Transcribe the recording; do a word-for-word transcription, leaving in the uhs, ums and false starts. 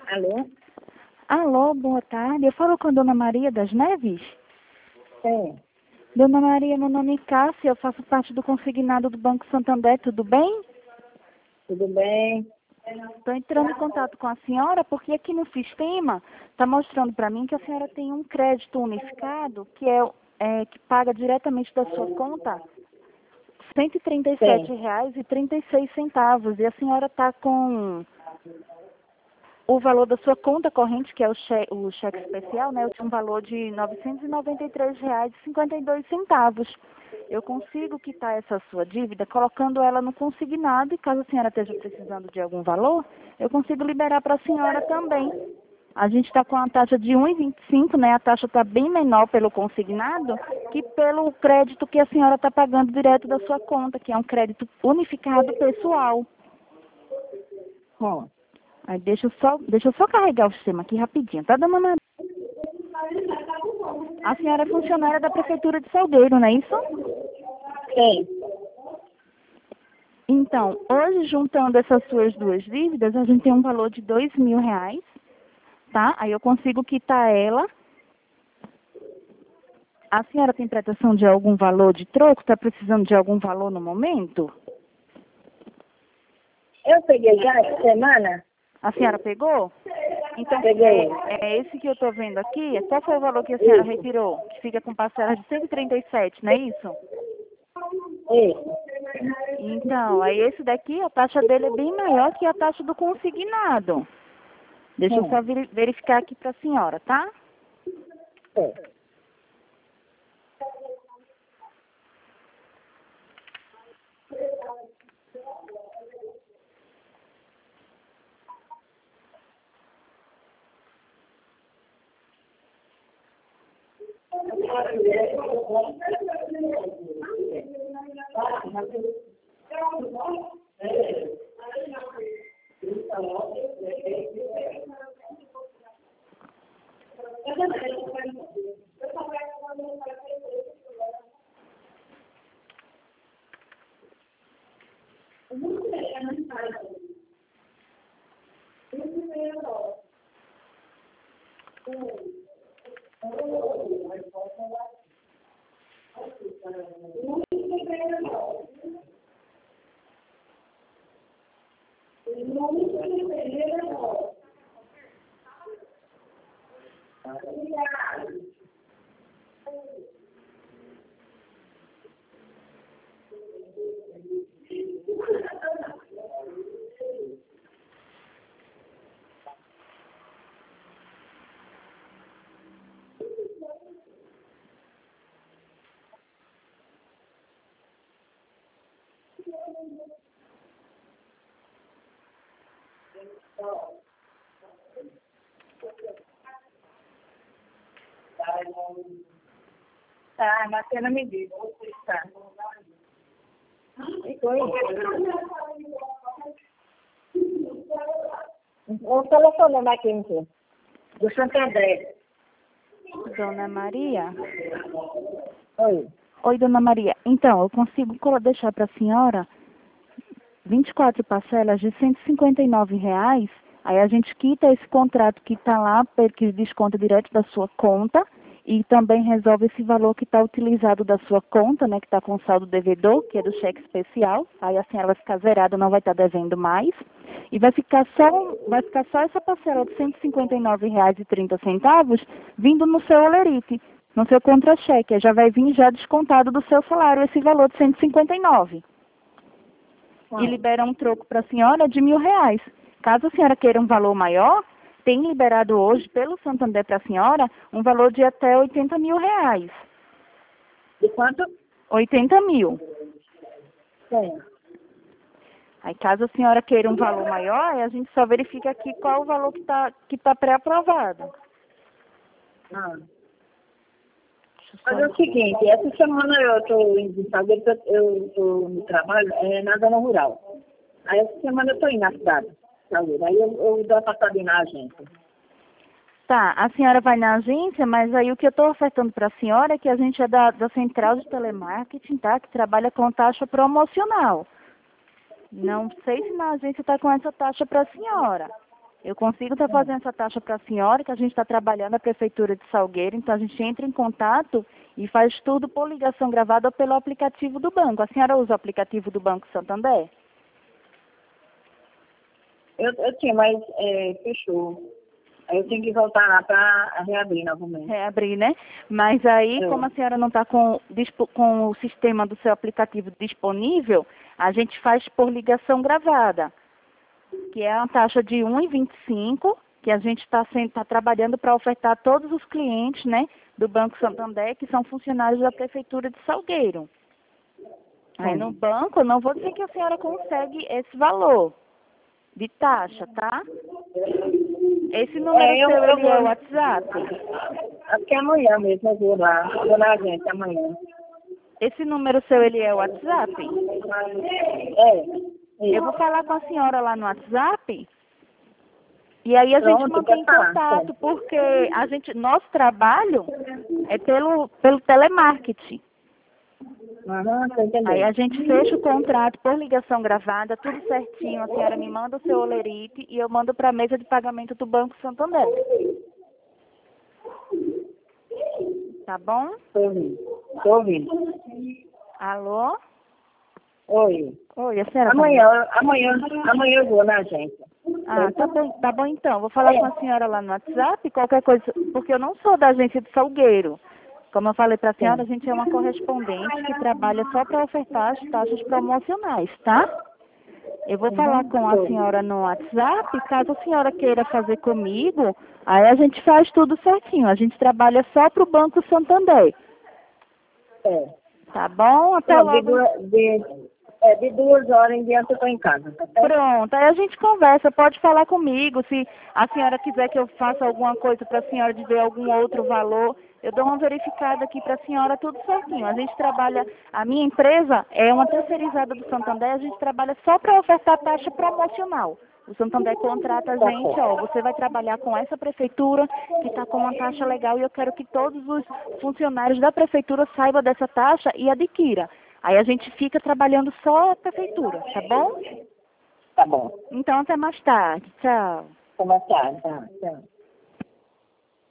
Alô? Alô, boa tarde. Eu falo com a Dona Maria das Neves? Sim. Dona Maria, meu nome é Cássia, eu faço parte do consignado do Banco Santander, tudo bem? Tudo bem? Estou entrando em contato com a senhora porque aqui no sistema está mostrando para mim que a senhora tem um crédito unificado que é, é que paga diretamente da sua conta cento e trinta e sete reais e trinta e seis centavos e a senhora está com o valor da sua conta corrente, que é o cheque, o cheque especial, né? Eu tinha um valor de novecentos e noventa e três reais e cinquenta e dois centavos. Eu consigo quitar essa sua dívida colocando ela no consignado e caso a senhora esteja precisando de algum valor, eu consigo liberar para a senhora também. A gente está com a taxa de um vírgula vinte e cinco, né? A taxa está bem menor pelo consignado que pelo crédito que a senhora está pagando direto da sua conta, que é um crédito unificado pessoal. Hum. Aí deixa eu só, deixa eu só carregar o sistema aqui rapidinho, tá, dona Maria? A senhora é funcionária da Prefeitura de Salgueiro, não é isso? Sim. Então, hoje, juntando essas suas duas dívidas, a gente tem um valor de dois mil reais, tá? Aí eu consigo quitar ela. A senhora tem pretensão de algum valor de troco? Está precisando de algum valor no momento? Eu peguei já essa semana? A senhora pegou? Então, Peguei. é, é esse que eu estou vendo aqui. Qual foi o valor que a senhora Isso. retirou? Que fica com parcela de cento e trinta e sete, não é isso? Isso. Então, aí esse daqui, a taxa dele é bem maior que a taxa do consignado. Deixa eu Hum. só veri- verificar aqui para a senhora, tá? Sim. Tá, mas você não me diz. Tá. E foi? O telefone aqui, então. Do Santander. Dona Maria? Oi. Oi, Dona Maria. Então, eu consigo colo- deixar para a senhora vinte e quatro parcelas de cento e cinquenta e nove reais. Aí a gente quita esse contrato que está lá, que desconta direto da sua conta, e também resolve esse valor que está utilizado da sua conta, né, que está com saldo devedor, que é do cheque especial. Aí a senhora vai ficar zerada, não vai estar devendo mais. E vai ficar só, vai ficar só essa parcela de cento e cinquenta e nove reais e trinta centavos vindo no seu olerite, no seu contra-cheque. Aí já vai vir já descontado do seu salário esse valor de cento e cinquenta e nove. E libera um troco para a senhora de mil reais. Caso a senhora queira um valor maior, tem liberado hoje pelo Santander para a senhora um valor de até oitenta mil reais. De quanto? oitenta mil. Sim. Aí caso a senhora queira um valor maior, aí a gente só verifica aqui qual o valor que está que tá pré-aprovado. Ah. Deixa eu Mas só- é o seguinte, essa semana eu estou em Salgueiro, eu estou no trabalho é, na zona rural. Aí essa semana eu estou indo na cidade, Salgueiro. Aí eu, eu dou a passadinha na agência. Tá, a senhora vai na agência, mas aí o que eu estou ofertando para a senhora é que a gente é da, da central de telemarketing, tá? Que trabalha com taxa promocional. Não sei se na agência está com essa taxa para a senhora. Eu consigo estar fazendo essa taxa para a senhora, que a gente está trabalhando na Prefeitura de Salgueiro, então a gente entra em contato e faz tudo por ligação gravada ou pelo aplicativo do banco. A senhora usa o aplicativo do Banco Santander? Eu, eu tinha, mas é, fechou. Aí eu tenho que voltar lá para reabrir novamente. Reabrir, né? Mas aí, É. como a senhora não está com, dispo- com o sistema do seu aplicativo disponível, a gente faz por ligação gravada, que é uma taxa de um real e vinte e cinco centavos, que a gente está tá trabalhando para ofertar a todos os clientes, né, do Banco Santander, que são funcionários da Prefeitura de Salgueiro. Aí no banco, eu não vou dizer que a senhora consegue esse valor de taxa, tá? Esse número É, eu- seu, eu ele é o vou- WhatsApp? Acho que é amanhã mesmo, eu vou lá. Vou na agência amanhã. Esse número seu, ele é o WhatsApp? É. Eu vou falar com a senhora lá no WhatsApp. E aí a gente Pronto, mantém pode falar, contato, pode. porque a gente, nosso trabalho é pelo, pelo telemarketing. Aham, tô Aí entendendo. a gente fecha o contrato por ligação gravada, tudo certinho. A senhora me manda o seu olerite e eu mando para a mesa de pagamento do Banco Santander. Tá bom? Tô ouvindo. Tô ouvindo. Alô? Oi. Oi, a senhora tá Amanhã, amanhã, amanhã eu vou na agência. Ah, tá bom, tá bom então. Vou falar com a senhora lá no WhatsApp, qualquer coisa, porque eu não sou da agência de Salgueiro. Como eu falei para a senhora, a gente é uma correspondente que trabalha só para ofertar as taxas promocionais, tá? Eu vou falar com a senhora no WhatsApp, caso a senhora queira fazer comigo, aí a gente faz tudo certinho. A gente trabalha só para o Banco Santander. É. Tá bom? Até Não, de, logo. duas, de, é, de duas horas em diante eu tô em casa, tá certo? Pronto, aí a gente conversa, pode falar comigo, se a senhora quiser que eu faça alguma coisa para a senhora dizer algum outro valor, eu dou uma verificada aqui para a senhora, tudo certinho. A gente trabalha, a minha empresa é uma terceirizada do Santander, a gente trabalha só para ofertar taxa promocional. O Santander contrata a gente, ó, você vai trabalhar com essa prefeitura que está com uma taxa legal e eu quero que todos os funcionários da prefeitura saibam dessa taxa e adquira. Aí a gente fica trabalhando só a prefeitura, tá bom? Tá bom. Então até mais tarde. Tchau. Como é que tá? Tá, tchau.